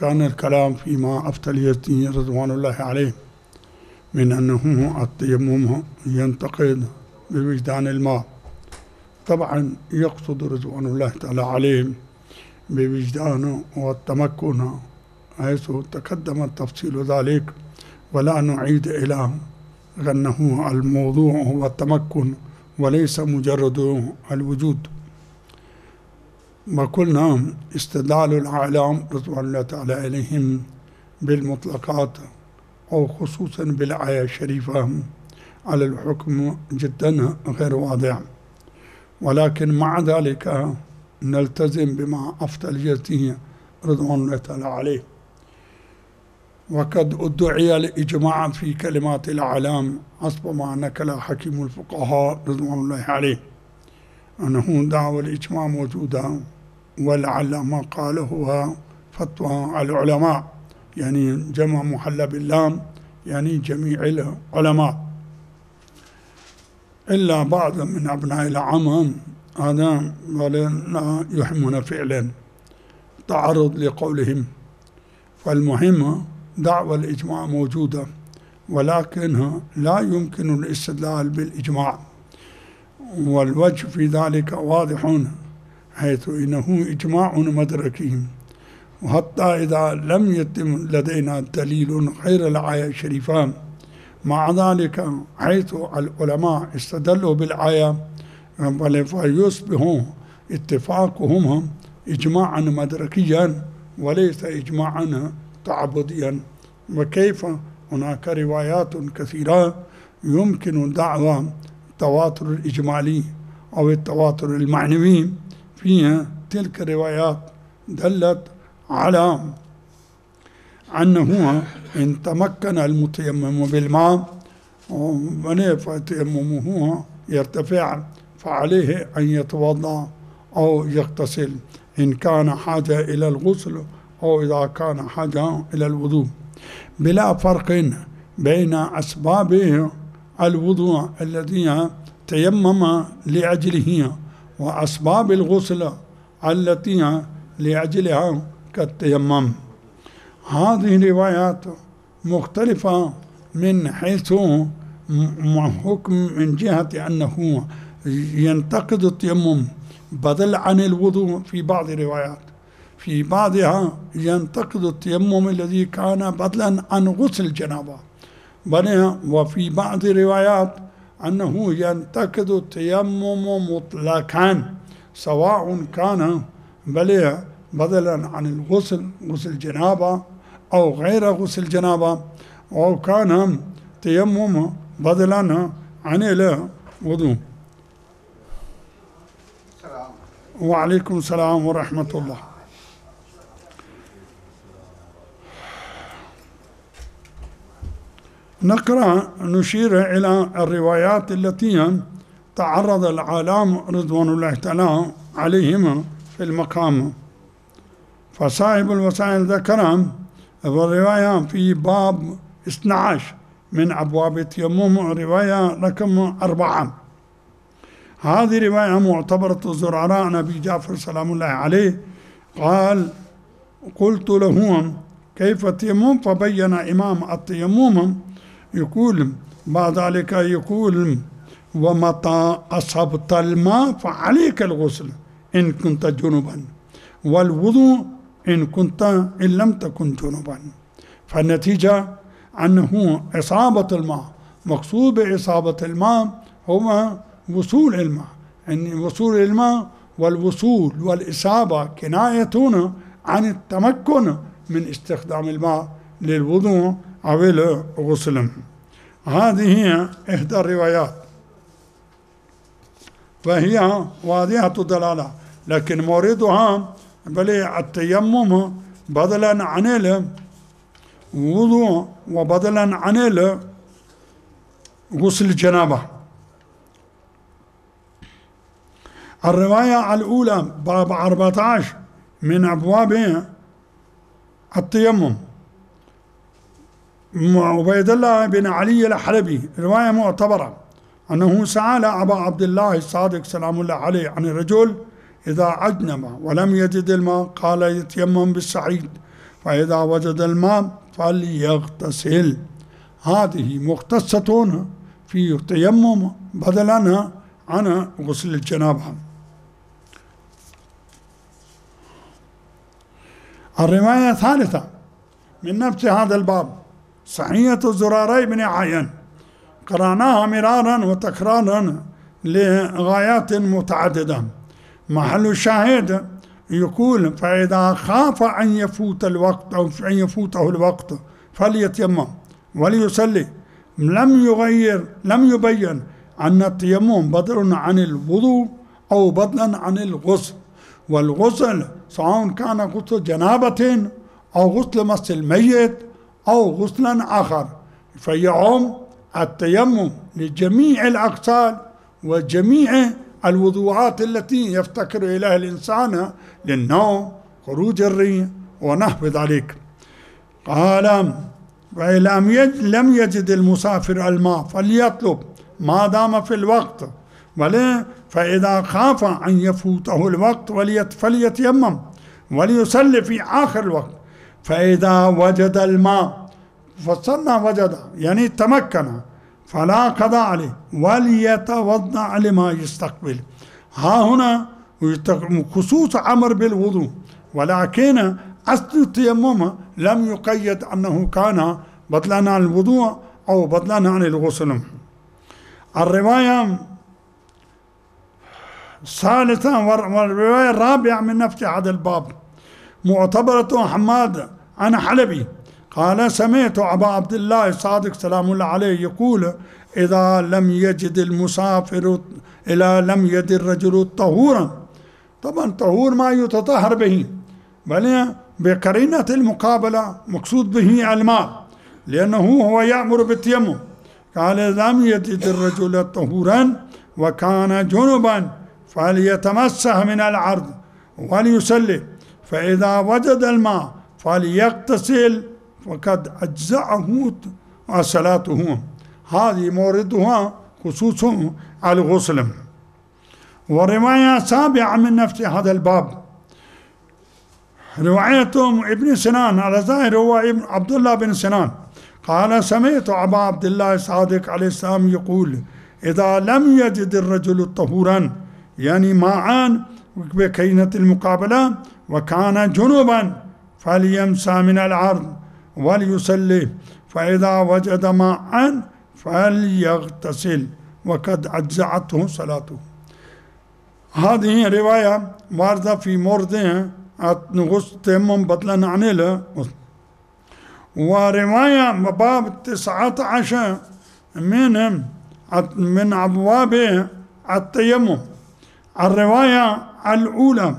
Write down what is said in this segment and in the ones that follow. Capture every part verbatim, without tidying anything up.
كان الكلام فيما أفتى اليزدي رضوان الله عليه من أنه التيمم ينتقد بوجدان الماء. طبعا يقصد رضوان الله تعالى عليه بوجدانه والتمكن، حيث تقدم تفصيل ذلك، ولا نعيد إلى أنه الموضوع هو التمكن وليس مجرد الوجود. وقلنا استدلال العالم رضوان الله تعالى عليهم بالمطلقات أو خصوصا بالآية الشريفة على الحكم جدا غير واضح، ولكن مع ذلك نلتزم بما أفتى اليزدي رضوان الله تعالى عليه. وقد ادعي الإجماع في كلمات العالم حسب ما نقل حكيم الفقهاء رضوان الله عليه أنه دعوى الإجماع موجودة، ولعل ما قاله هو فتوى العلماء، يعني جمع محل باللام يعني جميع العلماء، إلا بعض من أبناء العام هذا لا يهمنا فعلا تعرض لقولهم. فالمهم دعوى الإجماع موجودة، ولكنها لا يمكن الاستدلال بالإجماع، والوجه في ذلك واضح، حيث إنه إجماع مدركي، وحتى إذا لم يتم لدينا دليل غير الآية الشريفة مع ذلك حيث العلماء استدلوا بالآية فيصبح اتفاقهم إجماعا مدركيا وليس إجماعا تعبديا. وكيف هناك روايات كثيرة يمكن دعوى التواتر الإجمالي أو التواتر المعنوي، فيها تلك الروايات دلت على أنه إن تمكن المتيمم بالماء فتيممه يرتفع فعليه أن يتوضأ أو يغتسل إن كان حاجة إلى الغسل أو إذا كان حاجة إلى الوضوء، بلا فرق بين أسباب الوضوء الذي تيمم لأجله وأسباب الغسل التي لأجلها كالتيمم. هذه روايات مختلفة من حيث حكم من جهة أنه ينتقد التيمم بدل عن الوضوء في بعض الروايات، في بعضها ينتقد التيمم الذي كان بدلا عن غسل الجنابة، وفي بعض الروايات أنه ينتقد التيمم مطلقا سواء كان بدلا عن الغسل غسل الجنابة أو غير غسل الجنابة، أو كان تيمم بدلا عن الوضوء. وعليكم السلام ورحمة الله. نقرأ نشير إلى الروايات التي تعرض العالم رضوان الله تعالى عليهم في المقام. فصاحب الوسائل ذكر الرواية في باب اثني عشر من أبواب التيمم، رواية رقم أربعة. هذه رواية معتبرة زرعراء عن أبي جعفر سلام الله عليه قال: قلت له كيف التيمم؟ فبين إمام التيمم يقول بعد ذلك يقول: ومتى أصبت الماء فعليك الغسل إن كنت جنبا، والوضوء إن كنت إن لم تكن جنبا. فالنتيجة أنه إصابة الماء، مقصود بإصابة الماء هو وصول الماء، يعني وصول الماء والوصول والإصابة كناية عن التمكن من استخدام الماء للوضوء أو الغسل. هذه هي إحدى الروايات، وهي واضحة الدلالة، لكن موردها بل التيمم بدلا عن الوضوء وبدلا عن غسل الجنابة. الرواية الأولى باب أربعة عشر من أبواب التيمم، عبيد الله بن علي الحلبي، رواية معتبرة، أنه سأل أبا عبد الله الصادق سلام الله عليه عن الرجل إذا أجنب ولم يجد الماء قال يتيمم بالصعيد، فإذا وجد الماء فليغتسل. هذه مختصة في التيمم بدلا عن غسل الجنابة. الرواية الثالثة من نفس هذا الباب صحية زراري بن عين، قرأناها مرارا وتكرارا لغايات متعددة. محل الشاهد يقول فإذا خاف أن يفوت الوقت أو أن يفوته الوقت فليتيمم وليصلي. لم يغير لم يبين أن التيمم بدل عن الوضوء أو بدلا عن الغسل، والغسل سواء كان غسل جنابة أو غسل مس الميت أو غسلا آخر فيعم التيمم لجميع الأغسال وجميع الوضوءات التي يفتكر إليها الإنسان للنوم، خروج الريح ونحو ذلك. قال فإذا لم يجد المسافر الماء فليطلب ما دام في الوقت، ولا فإذا خاف أن يفوته الوقت فليتيمم وليصلي في آخر الوقت. فإذا وجد الماء فصلنا وجد يعني تمكن فلا قضاء عليه وليتوضأ لما يستقبل. ها هنا خصوص أمر بالوضوء، ولكن أصل التيمم لم يقيد أنه كان بدلا عن الوضوء أو بدلا عن الغسل. الرواية الثالثة والرواية الرابعة من نفس هذا الباب معتبرة حماد عن حلبي قال سمعت أبا عبد الله الصادق سلام الله عليه يقول إذا لم يجد المسافر إذا لم يجد الرجل طهورا، طبعا طهور ما يتطهر به، بل بقرينة المقابلة مقصود به الماء، لأنه هو يأمر بالتيمم. قال لم يجد الرجل طهورا وكان جنبا فليتمسح من العرض وليصلي، فإذا وجد الماء فليغتسل وقد أجزأه صلاته. هذه موردها خصوص الغسل. ورواية سابعة من نفس هذا الباب رواية ابن سنان على ظاهر هو ابن عبد الله بن سنان قال سمعت أبا عبد الله الصادق عليه السلام يقول إذا لم يجد الرجل طهورا يعني ماء بكينة المقابلة وكان جنوبا فليمسح من العرض وليصلي، فإذا وجد ماء فليغتسل وقد أجزعته صلاته. هذه رواية واردة في موردها غسل التيمم بدلا عن الغسل. ورواية باب تسعة عشر من من أبواب التيمم. الرواية الأولى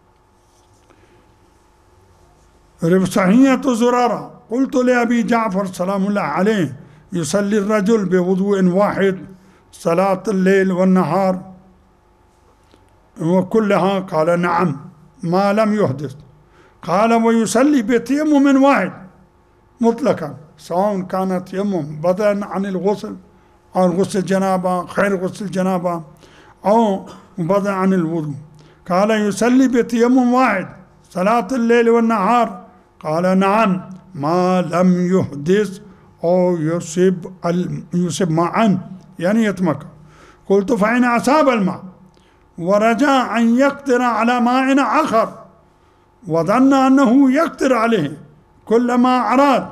صحية زرارة قلت لأبي جعفر سلام الله عليه يصلي الرجل بوضوء واحد صلاة الليل والنهار وكلها؟ قال نعم ما لم يحدث. قال ويصلي بتيمم واحد مطلقا سواء كان تيمم بدلا عن الغسل أو غسل الجنابة خير غسل الجنابة أو بدلا عن الوضوء. قال يصلي بتيمم واحد صلاة الليل والنهار؟ قال نعم ما لم يحدث أو يصب يصب ماء يعني يتمكن. قلت فإن أصاب الماء ورجاء أن يقدر على ماء آخر وظن أنه يقدر عليه كلما أراد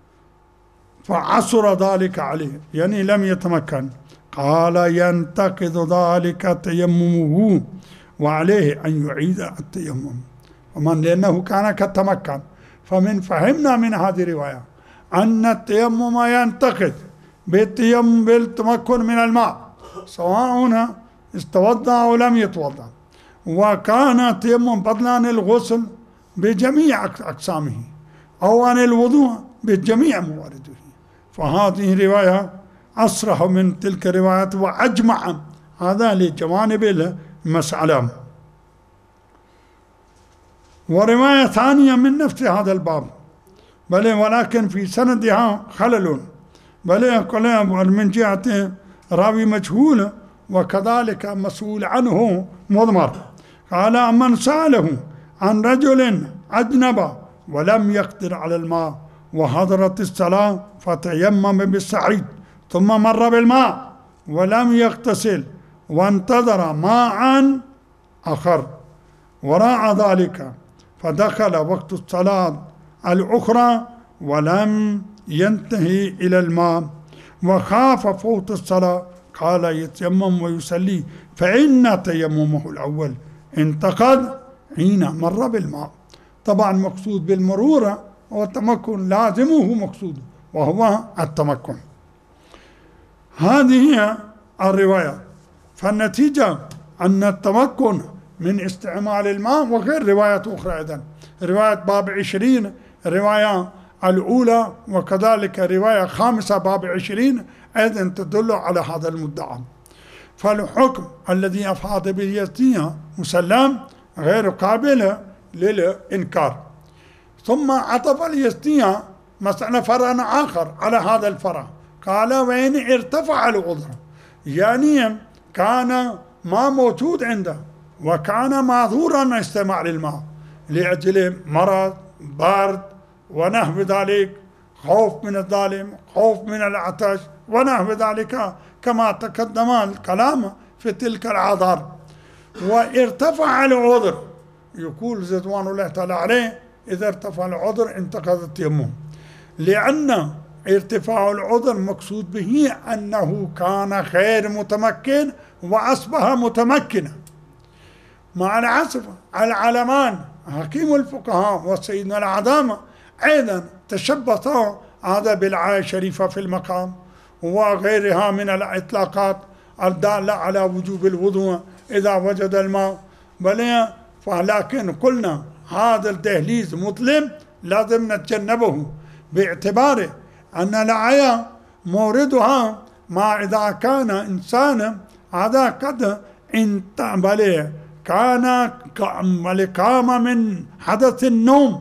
فعصر ذلك عليه يعني لم يتمكن. قال ينتقض ذلك تيممه وعليه أن يعيد التيمم. ومن لأنه كان كتمكن فمن فهمنا من هذه الرواية أن التيمم ينتقض بالتيمم بالتمكن من الماء سواء استوضأ أو لم يتوضأ، وكان التيمم بدلا عن الغسل بجميع أقسامه أو عن الوضوء بجميع موارده. فهذه رواية أصرح من تلك الروايات وأجمع هذا لجوانب المسألة. ورواية ثانية من نفس هذا الباب بل ولكن في سندها خلل بل من جهة راوي مجهول وكذلك مسؤول عنه مضمر. قال من سأله عن رجل أجنب ولم يقدر على الماء وحضرت الصلاة فتيمم بالصعيد ثم مر بالماء ولم يغتسل وانتظر ماء آخر وراء ذلك فدخل وقت الصلاة الأخرى ولم ينتهي إلى الماء وخاف فوت الصلاة قال يتيمم ويصلي فإن تيممه الأول انتقد حين مر بالماء. طبعا مقصود بالمرور هو التمكن، لازمه مقصود وهو التمكن. هذه هي الرواية. فالنتيجة أن التمكن من استعمال الماء وغير رواية أخرى أيضا، رواية باب عشرين الرواية الأولى وكذلك رواية خامسة باب عشرين أيضا تدل على هذا المدعى. فالحكم الذي أفاد به اليزدي مسلم غير قابل للإنكار. ثم عطف اليزدي مسألة فرع آخر على هذا الفرع، قال وإن ارتفع العذر، يعني كان ما موجود عنده وكان معذورا استعمال الماء لأجل مرض برد ونحو ذلك، خوف من الظالم، خوف من العطش ونحو ذلك كما تقدم الكلام في تلك الأعذار، وارتفع العذر يقول رضوان الله تعالى عليه إذا ارتفع العذر انتقض التيمم، لأن ارتفاع العذر مقصود به أنه كان غير متمكن وأصبح متمكنا. مع العصر العلمان حكيم الفقهاء وسيدنا العدامة أيضا تشبثوا هذا بالآية الشريفة في المقام وغيرها من الإطلاقات الدالة على وجوب الوضوء إذا وجد الماء، بل ولكن قلنا هذا الدهليز مظلم لازم نتجنبه باعتبار أن الآية موردها ما إذا كان إنسان هذا قد انت بل كان قام من حدث النوم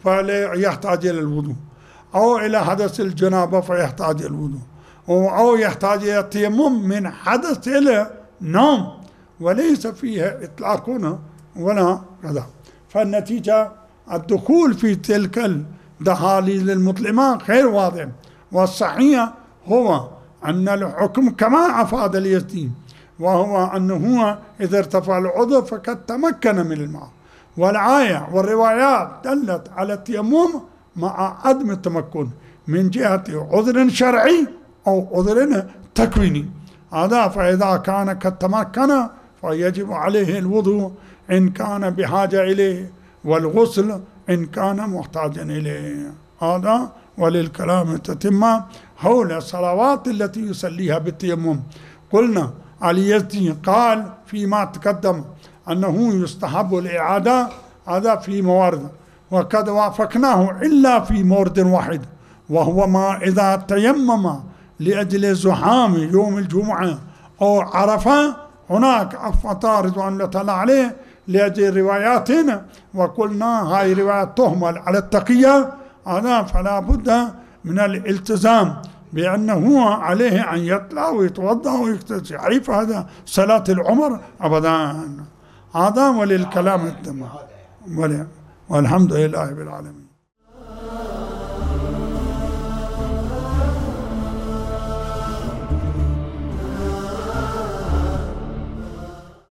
فيحتاج إلى الوضوء، أو إلى حدث الجنابة فيحتاج إلى الوضوء، أو يحتاج إلى التيمم من حدث إلى نوم، وليس فيها إطلاقنا ولا كذا. فالنتيجة الدخول في تلك الدهاليز المظلمة غير واضح، والصحيح هو أن الحكم كما أفاد اليزدي، وهو أنه إذا ارتفع العذر فقد تمكن من الماء، والآية والروايات دلت على التيمم مع عدم التمكن من جهة عذر شرعي أو عذر تكويني. هذا فإذا كان قد تمكن فيجب عليه الوضوء إن كان بحاجة إليه والغسل إن كان محتاجا إليه. هذا وللكلام تتمة حول الصلوات التي يصليها بالتيمم. قلنا اليزدي قال فيما تقدم أنه يستحب الإعادة، هذا في موارد، وقد وافقناه إلا في مورد واحد، وهو ما إذا تيمم لأجل زحام يوم الجمعة أو عرفة، هناك أفتى رضوان الله تعالى عليه لأجل رواياتنا، وقلنا هاي روايات تهمل على التقية، هذا فلا بد من الالتزام بأنه عليه أن يطلع ويتوضأ ويغتسل. عيف هذا صلاة العمر أبدا. هذا وللكلام التمام والحمد لله رب العالمين.